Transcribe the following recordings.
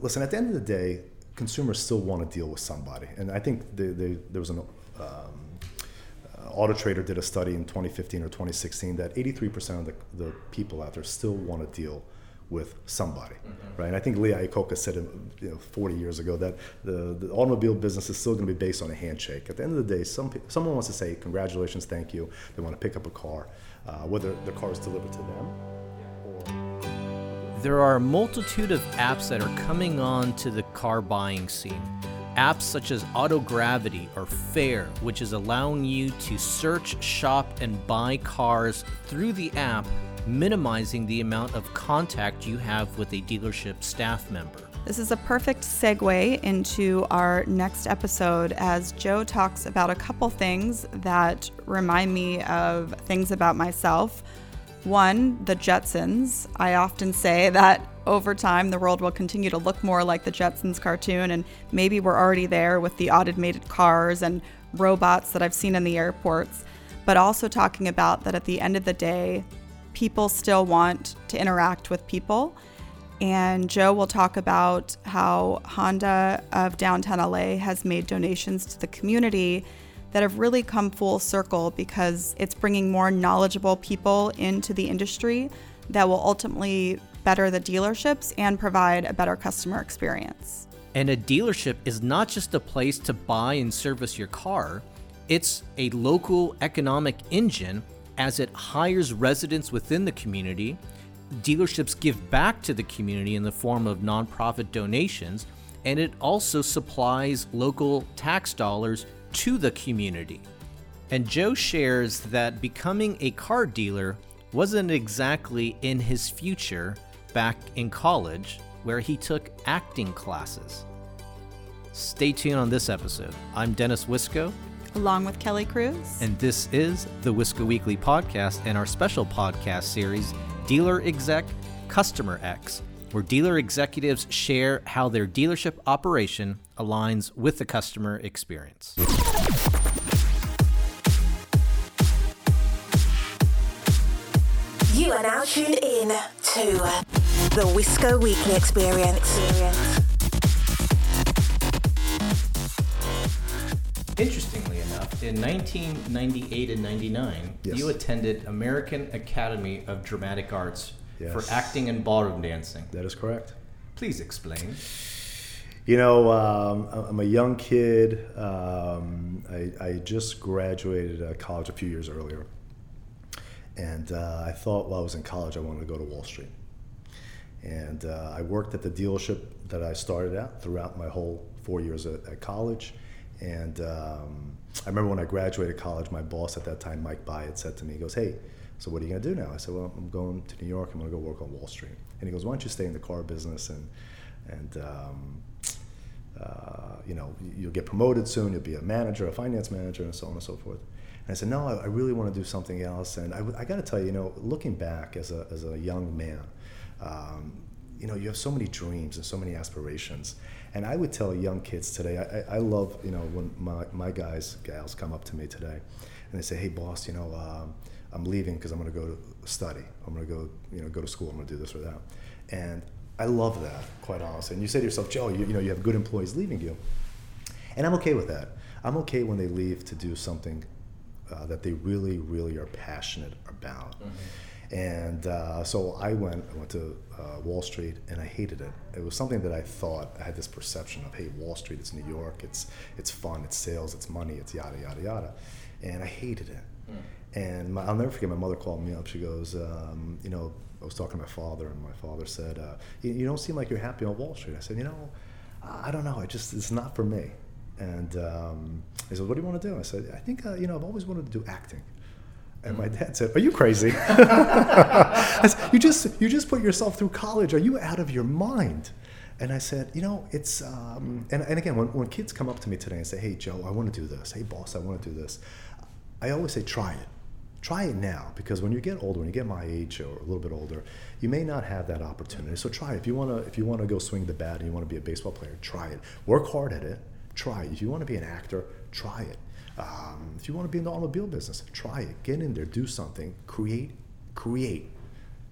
listen, at the end of the day, consumers still want to deal with somebody. And I think there was an Auto Trader did a study in 2015 or 2016 that 83% of the people out there still want to deal with somebody, right? And I think Lee Iacocca said 40 years ago that the automobile business is still going to be based on a handshake. At the end of the day, someone wants to say congratulations, thank you. They want to pick up a car, whether the car is delivered to them or... There are a multitude of apps that are coming on to the car buying scene. Apps such as Autogravity or Fair, which is allowing you to search, shop, and buy cars through the app, minimizing the amount of contact you have with a dealership staff member. This is a perfect segue into our next episode as Joe talks about a couple things that remind me of things about myself. One, the Jetsons. I often say that over time, the world will continue to look more like the Jetsons cartoon, and maybe we're already there with the automated cars and robots that I've seen in the airports, but also talking about that at the end of the day, people still want to interact with people. And Joe will talk about how Honda of downtown LA has made donations to the community that have really come full circle because it's bringing more knowledgeable people into the industry that will ultimately better the dealerships and provide a better customer experience. And a dealership is not just a place to buy and service your car, it's a local economic engine as it hires residents within the community. Dealerships give back to the community in the form of nonprofit donations, and it also supplies local tax dollars to the community. And Joe shares that becoming a car dealer wasn't exactly in his future back in college, where he took acting classes. Stay tuned on this episode. I'm Dennis Wisco. Along with Kelly Cruz. And this is the Wisco Weekly Podcast and our special podcast series, Dealer Exec, Customer X, where dealer executives share how their dealership operation aligns with the customer experience. You are now tuned in to the Wisco Weekly Experience. Interestingly enough, in 1998 and 99, Yes. you attended American Academy of Dramatic Arts Yes. for acting and ballroom dancing. That is correct. Please explain. I'm a young kid. I just graduated college a few years earlier. And I thought while I was in college, I wanted to go to Wall Street. And I worked at the dealership that I started at throughout my whole 4 years at college. And I remember when I graduated college, my boss at that time, Mike Byatt, said to me, he goes, "Hey, so what are you going to do now?" I said, "Well, I'm going to New York. I'm going to go work on Wall Street." And he goes, "Why don't you stay in the car business and you'll get promoted soon. You'll be a manager, a finance manager, and so on and so forth." And I said, "No, I really want to do something else." And I got to tell you, looking back as a young man, you have so many dreams and so many aspirations. And I would tell young kids today, I love, when my gals come up to me today and they say, "Hey, boss, I'm leaving because I'm going to go to study. I'm going to go to school. I'm going to do this or that." And I love that, quite honestly. And you say to yourself, "Joe, you have good employees leaving you." And I'm okay with that. I'm okay when they leave to do something that they really, really are passionate about. Mm-hmm. And so I went to Wall Street, and I hated it. It was something that I thought, I had this perception of, hey, Wall Street, it's New York, it's fun, it's sales, it's money, it's yada, yada, yada. And I hated it. And I'll never forget, my mother called me up. She goes, I was talking to my father, and my father said, you don't seem like you're happy on Wall Street. I said, I don't know, it's not for me. And he said, "What do you want to do?" I said, "I think, I've always wanted to do acting." And my dad said, "Are you crazy?" I said, you just put yourself through college. Are you out of your mind? And I said, it's, and again, when kids come up to me today and say, "Hey, Joe, I want to do this. Hey, boss, I want to do this," I always say, try it. Try it now, because when you get older, when you get my age or a little bit older, you may not have that opportunity. So try it. If you want to go swing the bat and you want to be a baseball player, try it. Work hard at it. Try it. If you want to be an actor, try it. If you want to be in the automobile business, try it. Get in there, do something, create.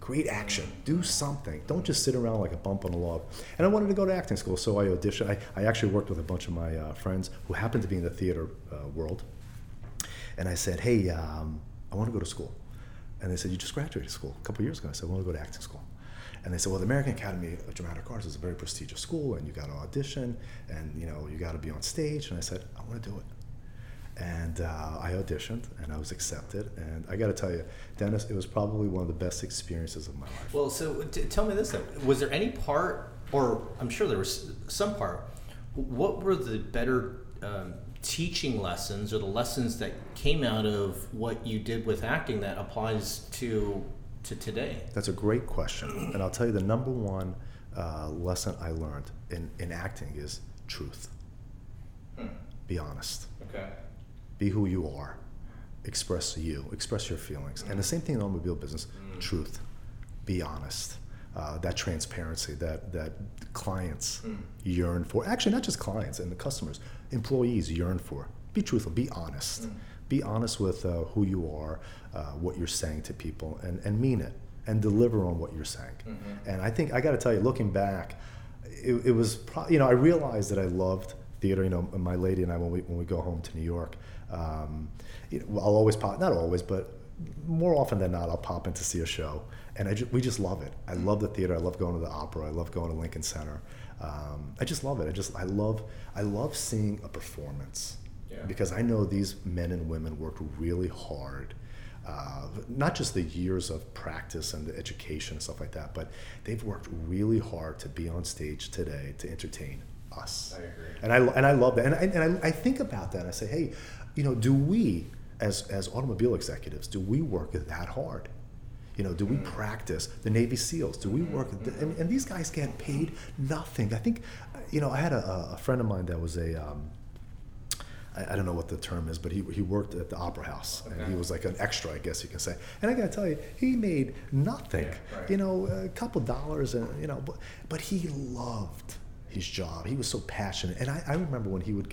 Create action. Do something. Don't just sit around like a bump on a log. And I wanted to go to acting school, so I auditioned. I actually worked with a bunch of my friends who happened to be in the theater world. And I said, hey, I want to go to school. And they said, you just graduated school a couple of years ago. I said, I want to go to acting school. And they said, well, the American Academy of Dramatic Arts is a very prestigious school, and you got to audition, and you got to be on stage. And I said, I want to do it. And I auditioned, and I was accepted. And I got to tell you, Dennis, it was probably one of the best experiences of my life. Well, so tell me this then. Was there any part, or I'm sure there was some part, what were the better teaching lessons or the lessons that came out of what you did with acting that applies to today? That's a great question. And I'll tell you the number one lesson I learned in acting is truth. Be honest. Okay. Be who you are. Express you. Express your feelings. And the same thing in the automobile business. Truth. Be honest. That transparency that clients yearn for. Actually, not just clients and the customers. Employees yearn for. Be truthful. Be honest. Be honest with who you are, what you're saying to people, and mean it. And deliver on what you're saying. And I think, I got to tell you, looking back, it was, I realized that I loved theater. My lady and I, when we go home to New York, I'll always pop, not always, but more often than not, I'll pop in to see a show, and we just love it. I love the theater. I love going to the opera. I love going to Lincoln Center. I just love it. I love seeing a performance, because I know these men and women worked really hard. Not just the years of practice and the education and stuff like that, but they've worked really hard to be on stage today to entertain us. I agree. And I love that. And I think about that and I say, hey, do we as automobile executives, do we work that hard? Do we practice? The Navy SEALs, do we work? And these guys get paid nothing. I think, I had a friend of mine that was I don't know what the term is, but he worked at the Opera House, and he was like an extra, I guess you can say. And I got to tell you, he made nothing. A couple dollars, and but he loved his job. He was so passionate. And I remember when he would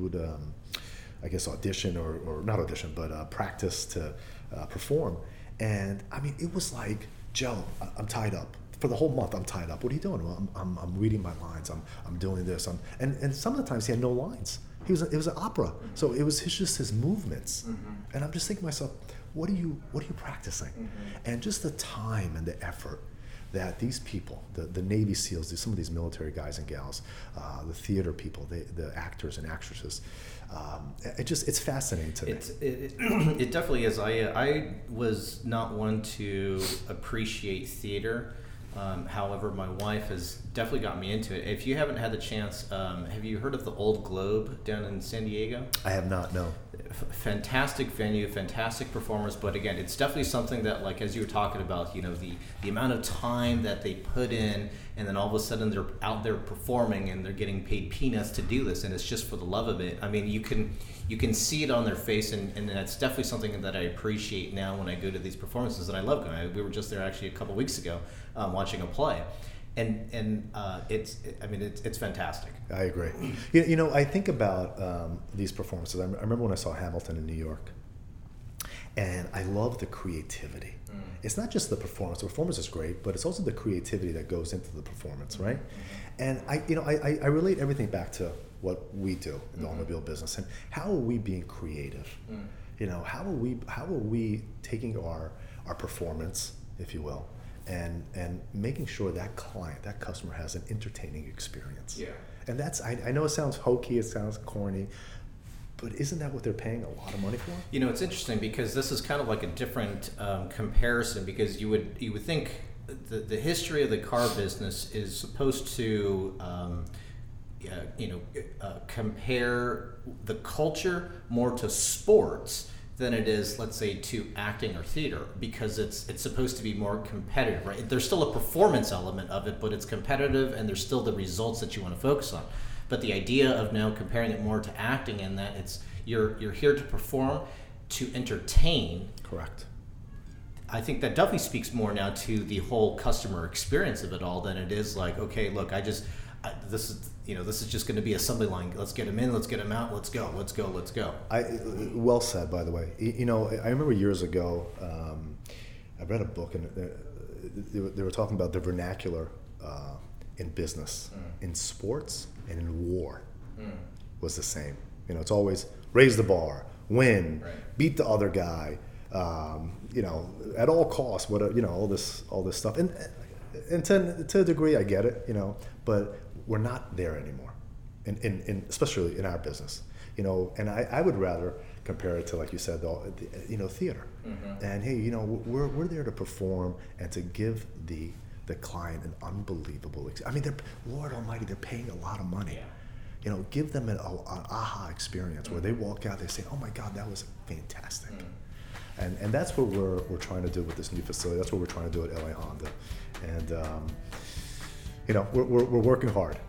I guess audition or not audition, but practice to perform. And I mean, it was like, Joe, I'm tied up. For the whole month, I'm tied up. What are you doing? Well, I'm reading my lines. I'm doing this. And some of the times he had no lines. It was an opera, so it was just his movements. And I'm just thinking to myself, what are you practicing? And just the time and the effort that these people, the Navy SEALs, some of these military guys and gals, the theater people, the actors and actresses, it's fascinating to me. It definitely is. I was not one to appreciate theater. However, my wife has definitely got me into it. If you haven't had the chance, have you heard of the Old Globe down in San Diego? I have not, no. Fantastic venue, fantastic performers, but again, it's definitely something that, like as you were talking about, the amount of time that they put in, and then all of a sudden they're out there performing and they're getting paid peanuts to do this, and it's just for the love of it. I mean, you can see it on their face, and that's definitely something that I appreciate now when I go to these performances, and I love going. We were just there actually a couple weeks ago watching a play. And it's fantastic. I agree. I think about these performances. I remember when I saw Hamilton in New York, and I love the creativity. It's not just the performance. The performance is great, but it's also the creativity that goes into the performance, right? And I relate everything back to what we do in the automobile business, and how are we being creative? How are we taking our performance, if you will, and making sure that client, that customer has an entertaining experience. And that's, I know it sounds hokey, it sounds corny, but isn't that what they're paying a lot of money for? It's interesting because this is kind of like a different comparison, because you would think the history of the car business is supposed to compare the culture more to sports than it is, let's say, to acting or theater, because it's supposed to be more competitive, right? There's still a performance element of it, but it's competitive, and there's still the results that you want to focus on. But the idea of now comparing it more to acting, and that it's you're here to perform, to entertain. Correct. I think that definitely speaks more now to the whole customer experience of it all than it is like, okay, look, this is just going to be assembly line. Let's get them in, let's get them out, let's go. Well said, by the way. I remember years ago, I read a book, and they were talking about the vernacular in business, in sports, and in war was the same. You know, it's always raise the bar, win, beat the other guy, you know, at all costs. What you know, all this stuff, and to a degree, I get it, you know, but we're not there anymore, in especially in our business, you know. And I would rather compare it to, like you said, you know, theater. And hey, you know, we're there to perform and to give the client an unbelievable I mean, Lord Almighty, they're paying a lot of money. Yeah. You know, give them an aha experience where they walk out, they say, "Oh my God, that was fantastic." And that's what we're trying to do with this new facility. That's what we're trying to do at LA Honda. And you know, we're working hard.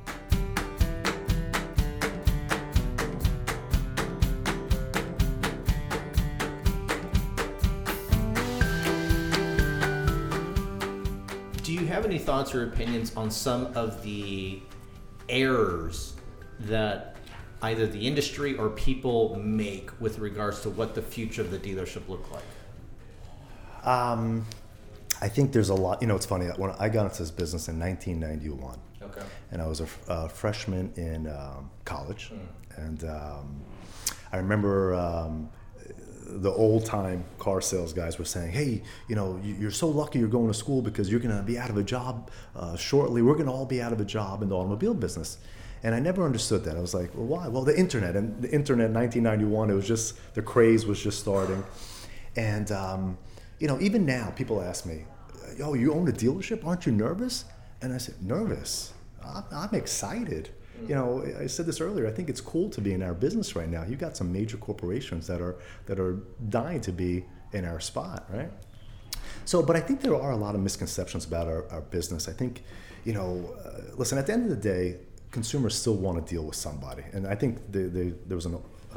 Do you have any thoughts or opinions on some of the errors that either the industry or people make with regards to what the future of the dealership look like? I think there's a lot. You know, it's funny. When I got into this business in 1991, Okay. and I was a freshman in college, and I remember the old-time car sales guys were saying, "Hey, you know, you're so lucky you're going to school because you're going to be out of a job shortly. We're going to all be out of a job in the automobile business." And I never understood that. I was like, "Well, why?" Well, the internet in 1991, it was just, the craze was just starting. And, you know, even now, people ask me, "Oh, you own a dealership? Aren't you nervous?" And I said, "Nervous? I'm excited." You know, I said this earlier, I think it's cool to be in our business right now. You've got some major corporations that are dying to be in our spot, right? So, but I think there are a lot of misconceptions about our business. I think, you know, listen, at the end of the day, consumers still want to deal with somebody. And I think there was an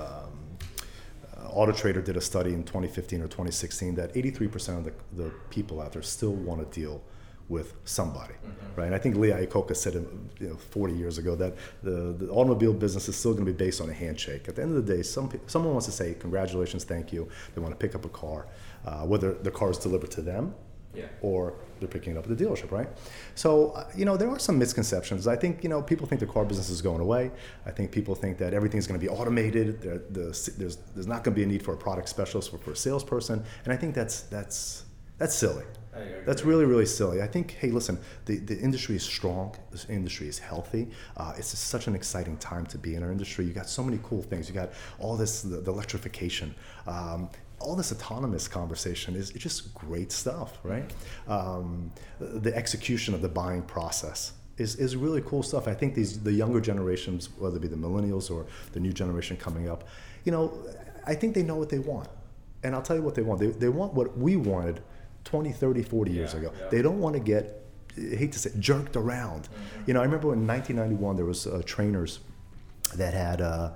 Auto Trader did a study in 2015 or 2016 that 83% of the people out there still want to deal with somebody, right? And I think Lee Iacocca said, 40 years ago, that the automobile business is still going to be based on a handshake. At the end of the day, someone wants to say congratulations, thank you. They want to pick up a car, whether the car is delivered to them or they're picking it up at the dealership, right? So, you know, there are some misconceptions. I think, you know, people think the car business is going away. I think people think that everything's going to be automated. There's not going to be a need for a product specialist or for a salesperson. And I think that's silly. That's really, really silly. I think, hey, listen, the industry is strong. This industry is healthy. It's just such an exciting time to be in our industry. You got so many cool things. You got all this, the electrification, all this autonomous conversation is just great stuff, right? The execution of the buying process is really cool stuff. I think the younger generations, whether it be the millennials or the new generation coming up, you know, I think they know what they want. And I'll tell you what they want. They want what we wanted 20, 30, 40 years ago. Yeah. They don't want to get, I hate to say, jerked around. You know, I remember in 1991 there was trainers that had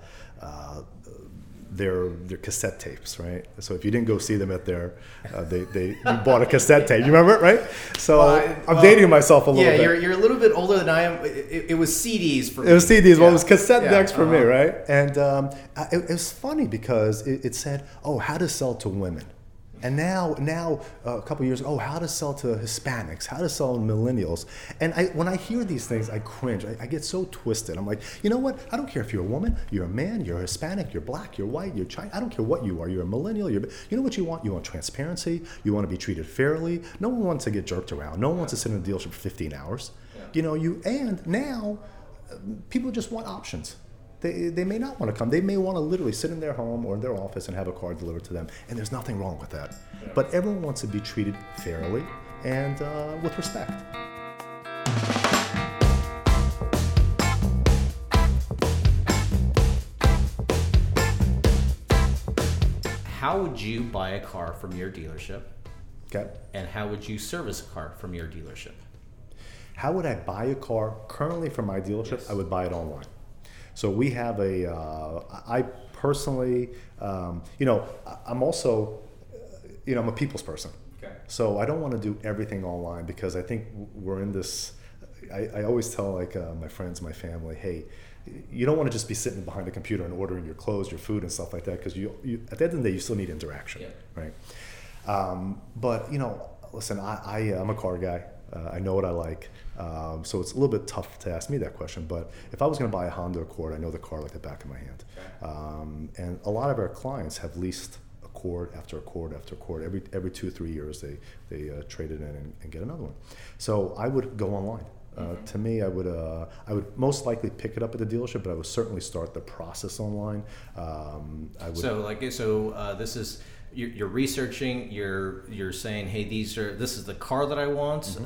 their cassette tapes, right? So if you didn't go see them at their, you bought a cassette tape. You remember it, right? So I'm dating myself a little bit. Yeah, you're a little bit older than I am. It was CDs for me. It was CDs. Well, it was cassette decks for me, right? And it was funny because it said, "Oh, how to sell to women." And now a couple of years ago, how to sell to Hispanics, how to sell to millennials. And when I hear these things, I cringe. I get so twisted. I'm like, you know what? I don't care if you're a woman, you're a man, you're a Hispanic, you're black, you're white, you're Chinese. I don't care what you are. You're a millennial. You know what you want? You want transparency. You want to be treated fairly. No one wants to get jerked around. No one wants to sit in a dealership for 15 hours. You know, and now people just want options. They may not want to come. They may want to literally sit in their home or in their office and have a car delivered to them. And there's nothing wrong with that. Yeah. But everyone wants to be treated fairly and with respect. How would you buy a car from your dealership? Okay. And how would you service a car from your dealership? How would I buy a car currently from my dealership? Yes. I would buy it online. So we have I personally, you know, I'm also, you know, I'm a people's person. Okay. So I don't want to do everything online because I think we're in this, I always tell like my friends, my family, hey, you don't want to just be sitting behind a computer and ordering your clothes, your food and stuff like that because you at the end of the day, you still need interaction, right? But, you know, listen, I'm a car guy. I know what I like. So it's a little bit tough to ask me that question, but if I was going to buy a Honda Accord, I know the car like the back of my hand. And a lot of our clients have leased Accord after Accord after Accord. Every 2 or 3 years, they trade it in and get another one. So I would go online. To me, I would most likely pick it up at the dealership, but I would certainly start the process online. This is you're researching. You're saying, hey, this is the car that I want.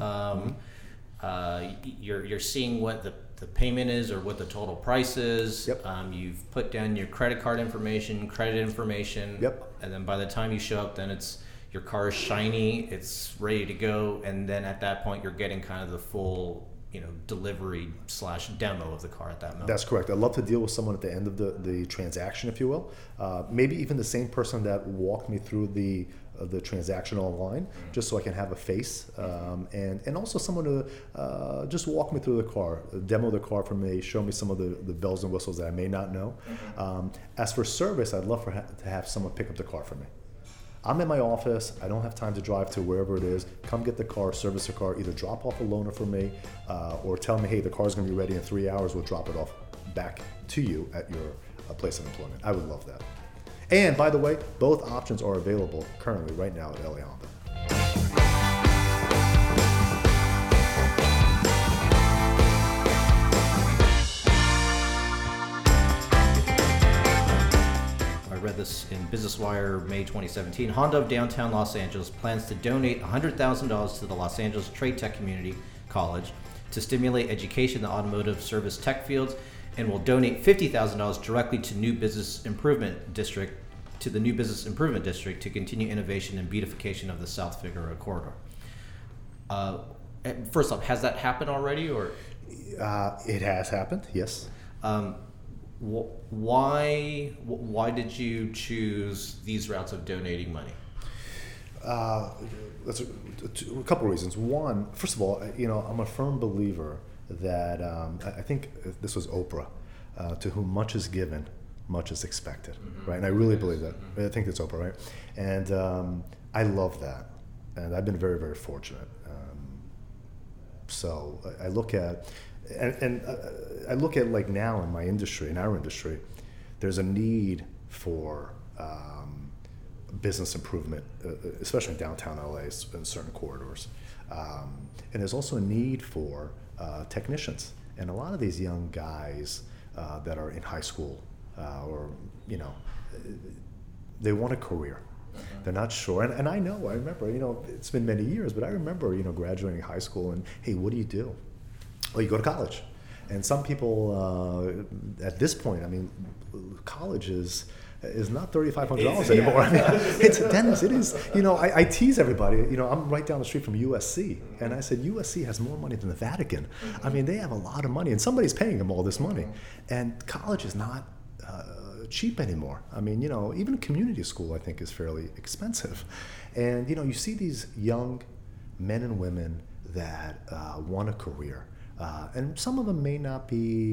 You're seeing what the payment is or what the total price is. Yep. You've put down your credit card information, credit information. Yep. And then by the time you show up, then your car is shiny, it's ready to go, and then at that point you're getting kind of the full delivery / demo of the car at that moment. That's correct. I'd love to deal with someone at the end of the transaction, if you will. Maybe even the same person that walked me through the transaction online, just so I can have a face, and also someone to just walk me through the car, demo the car for me, show me some of the bells and whistles that I may not know. As for service, I'd love to have someone pick up the car for me. I'm in my office, I don't have time to drive to wherever it is. Come get the car, service the car, either drop off a loaner for me, or tell me, hey, the car's gonna be ready in 3 hours, we'll drop it off back to you at your place of employment. I would love that. And by the way, both options are available currently right now at LA Honda. I read this in Business Wire, May 2017. Honda of downtown Los Angeles plans to donate $100,000 to the Los Angeles Trade Tech Community College to stimulate education in the automotive service tech fields, and will donate $50,000 directly to the New Business Improvement District to continue innovation and beautification of the South Figueroa corridor. First off, has that happened already, or? It has happened, yes. Why did you choose these routes of donating money? That's a couple of reasons. One, first of all, I'm a firm believer that I think this was Oprah, to whom much is given, much is expected, right? And I really believe that. I think it's Oprah, right? And I love that, and I've been very, very fortunate. So I look at. And I look at, like, now in my industry, in our industry, there's a need for business improvement, especially in downtown LA in certain corridors. And there's also a need for technicians. And a lot of these young guys that are in high school they want a career. They're not sure. And I remember, it's been many years, but I remember, graduating high school and, hey, what do you do? Well, you go to college. And some people, at this point, college is not $3,500 anymore. Dennis, it is. I tease everybody. I'm right down the street from USC, and I said USC has more money than the Vatican. They have a lot of money, and somebody's paying them all this money. And college is not cheap anymore. Even community school, I think, is fairly expensive. And you see these young men and women that want a career. And some of them may not be,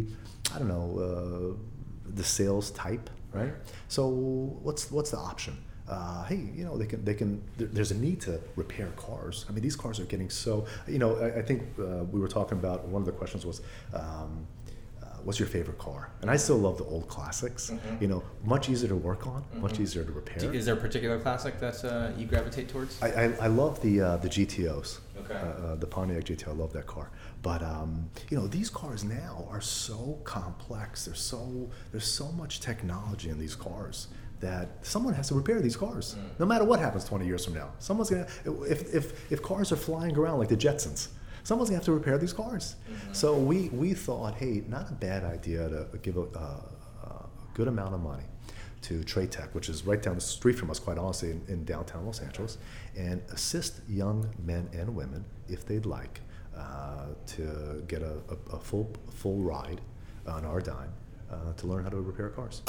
the sales type, right? So what's the option? Hey, they can. There's a need to repair cars. These cars are getting so. I think we were talking about, one of the questions was, what's your favorite car? And I still love the old classics. Much easier to work on, much easier to repair. Is there a particular classic that you gravitate towards? I love the GTOs. Okay. The Pontiac GTO, I love that car. But these cars now are so complex. There's so much technology in these cars that someone has to repair these cars. No matter what happens 20 years from now, someone's gonna. If cars are flying around like the Jetsons, someone's gonna have to repair these cars. So we thought, hey, not a bad idea to give a good amount of money to Trade Tech, which is right down the street from us, quite honestly, in downtown Los Angeles, and assist young men and women, if they'd like, to get a full ride on our dime to learn how to repair cars.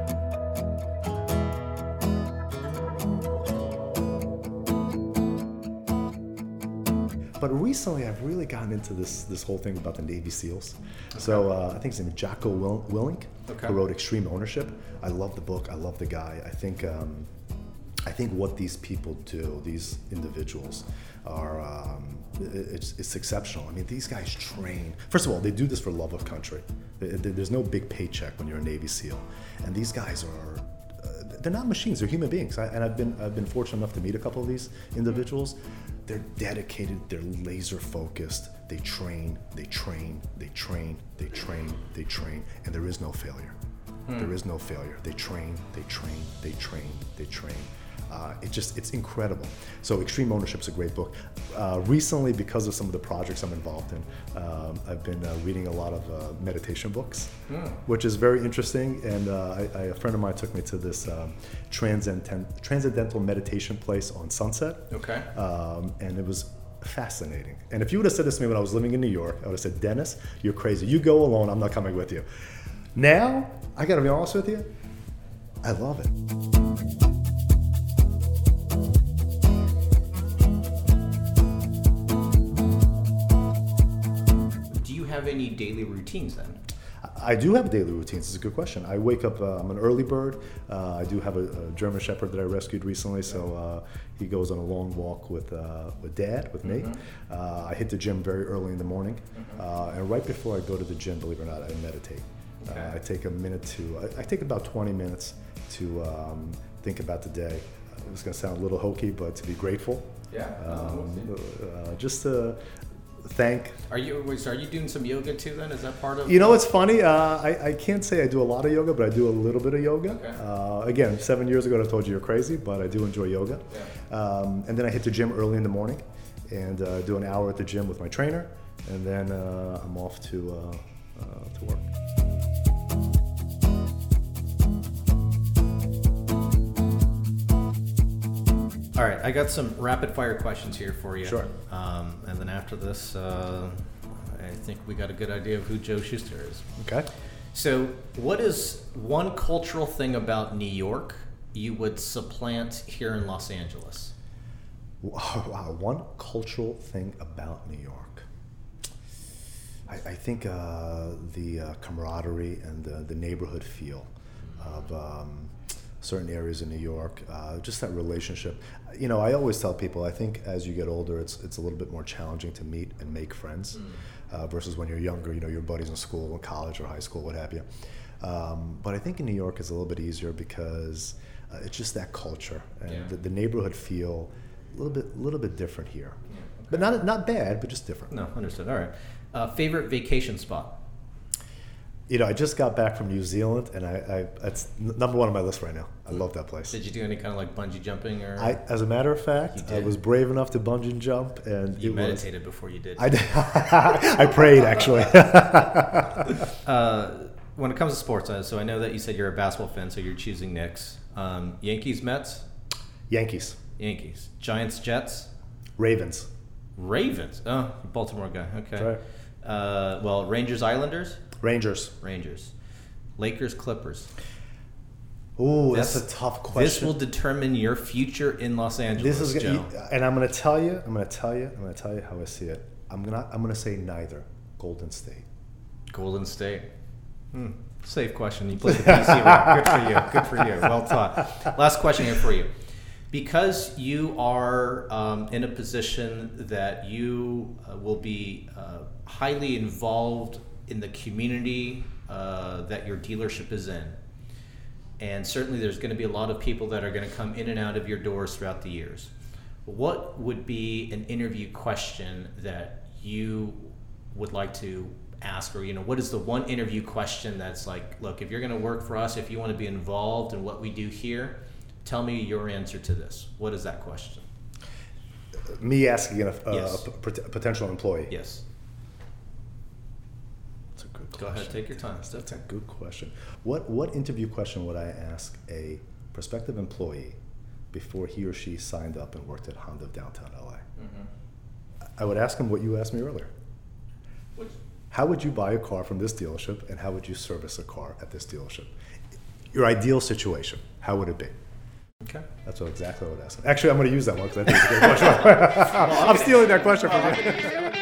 But recently, I've really gotten into this whole thing about the Navy SEALs. Okay. So I think his name is Jocko Willink, who wrote Extreme Ownership. I love the book. I love the guy. I think I think what these people do, these individuals, are it's exceptional. I mean, these guys train. First of all, they do this for love of country. There's no big paycheck when you're a Navy SEAL, and these guys are. They're not machines. They're human beings. And I've been fortunate enough to meet a couple of these individuals. They're dedicated. They're laser focused. They train. They train. They train. They train. They train. And there is no failure. There is no failure. They train. They train. They train. They train. It's incredible. So Extreme Ownership's a great book. Recently, because of some of the projects I'm involved in, I've been reading a lot of meditation books, which is very interesting. And a friend of mine took me to this transcendental meditation place on Sunset. Okay. And it was fascinating. And if you would have said this to me when I was living in New York, I would have said, Dennis, you're crazy. You go alone. I'm not coming with you. Now, I got to be honest with you, I love it. Have any daily routines then? I do have daily routines. It's a good question. I wake up, I'm an early bird. I do have a German Shepherd that I rescued recently, so he goes on a long walk with Dad, with me. I hit the gym very early in the morning, and right before I go to the gym, believe it or not, I meditate. I take a minute I take about 20 minutes to think about the day. It's going to sound a little hokey, but to be grateful. Yeah. Just to thank. Are you doing some yoga too then? Is that part of? You know, it's funny. I can't say I do a lot of yoga, but I do a little bit of yoga. Okay. Again, 7 years ago I told you you're crazy, but I do enjoy yoga. Yeah. And then I hit the gym early in the morning and do an hour at the gym with my trainer, and then I'm off to work. All right, I got some rapid fire questions here for you. Sure. And then after this, I think we got a good idea of who Joe Shuster is. Okay. So, what is one cultural thing about New York you would supplant here in Los Angeles? Wow, one cultural thing about New York. I think the camaraderie and the neighborhood feel of certain areas in New York, just that relationship. You know, I always tell people, I think as you get older, it's a little bit more challenging to meet and make friends versus when you're younger, you know, your buddies in school, in college or high school, what have you. But I think in New York it's a little bit easier because it's just that culture and the neighborhood feel a little bit different here. Yeah, okay. But not bad, but just different. No, understood. All right. Favorite vacation spot? You know, I just got back from New Zealand, and it's number one on my list right now. I love that place. Did you do any kind of like bungee jumping or? As a matter of fact, I was brave enough to bungee jump, and you meditated before you did. I prayed actually. When it comes to sports, so I know that you said you're a basketball fan, so you're choosing Knicks. Yankees, Mets. Yankees. Giants, Jets. Ravens. Oh, Baltimore guy. Okay. That's right. Well, Rangers, Islanders. Rangers. Lakers, Clippers. Ooh, that's a tough question. This will determine your future in Los Angeles, Joe. And I'm going to tell you how I see it. I'm going to say neither. Golden State. Safe question. You played the PC well. Good for you. Well taught. Last question here for you. Because you are in a position that you will be highly involved in the community that your dealership is in, and certainly there's going to be a lot of people that are going to come in and out of your doors throughout the years, what would be an interview question that you would like to ask, or what is the one interview question that's like, look, if you're going to work for us, if you want to be involved in what we do here, tell me your answer to this. What is that question? Me asking a Yes. potential employee. Yes. That's a good question. Go ahead, take your time. That's a good question. What interview question would I ask a prospective employee before he or she signed up and worked at Honda of downtown LA? Mm-hmm. I would ask him what you asked me earlier. How would you buy a car from this dealership, and how would you service a car at this dealership? Your ideal situation, how would it be? Okay. That's exactly what I would ask him. Actually, I'm going to use that one because I think it's a great question. I'm stealing that question from you.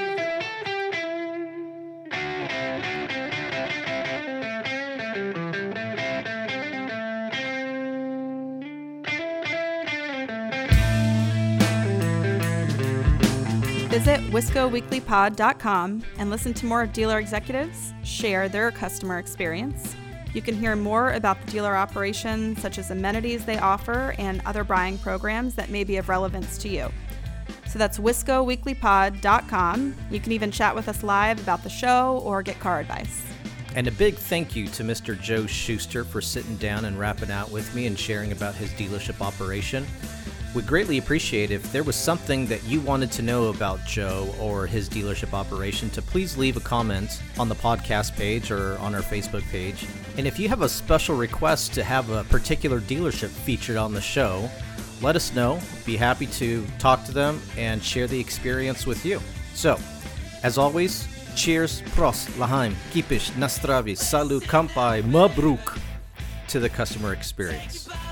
visit wiscoweeklypod.com and listen to more dealer executives share their customer experience. You can hear more about the dealer operation, such as amenities they offer and other buying programs that may be of relevance to you. So that's wiscoweeklypod.com. You can even chat with us live about the show or get car advice. And a big thank you to Mr. Joe Schuster for sitting down and rapping out with me and sharing about his dealership operation. We'd greatly appreciate if there was something that you wanted to know about Joe or his dealership operation to please leave a comment on the podcast page or on our Facebook page. And if you have a special request to have a particular dealership featured on the show, let us know. Be happy to talk to them and share the experience with you. So, as always, cheers, prost, lahaim, kipish, nastravi, salut, kampai, mabruk to the customer experience.